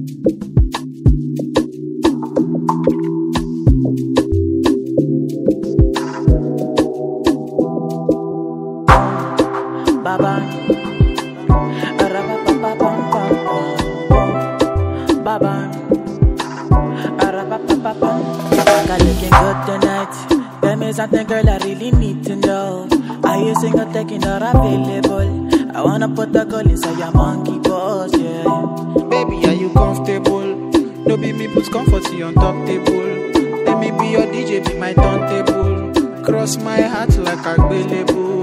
Baba, Baba, got looking good tonight. Tell me something, girl, I really need to know. Are you single, taking not available? I wanna put a girl inside your monkey balls, yeah. Baby, are you comfortable? No be me put comfort on top table. Let me be your DJ, be my turntable. Cross my heart like a available.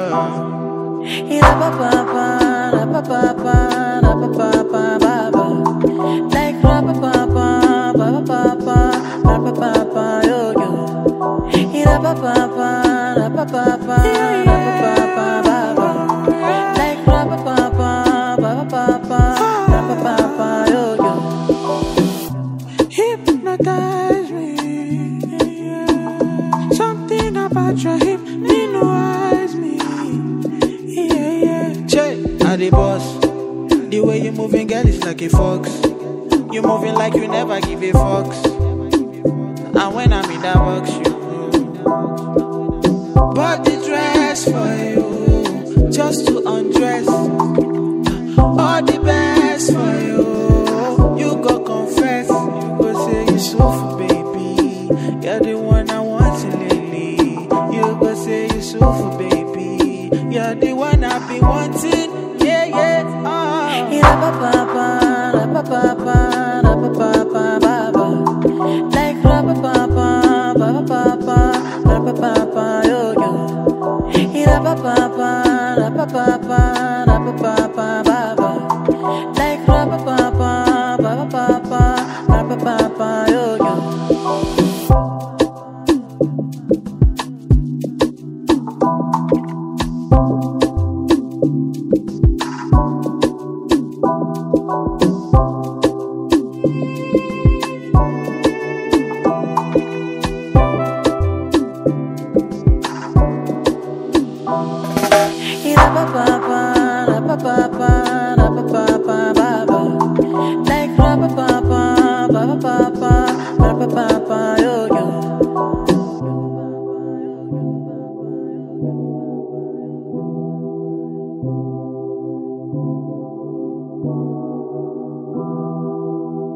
Like yo yo. Hypnotize me. Something about your hypnotize me. Che, are the boss. The way you moving, girl, is like a fox. You moving like you never give a fox. And when I'm in that box, you bought the dress for you, just to undress. All the best for you. You go confess, you go say you so baby. You're the one I want lately. You go say you so baby. You're the one I've been wanting. Yeah, yeah. Like yo yo. Like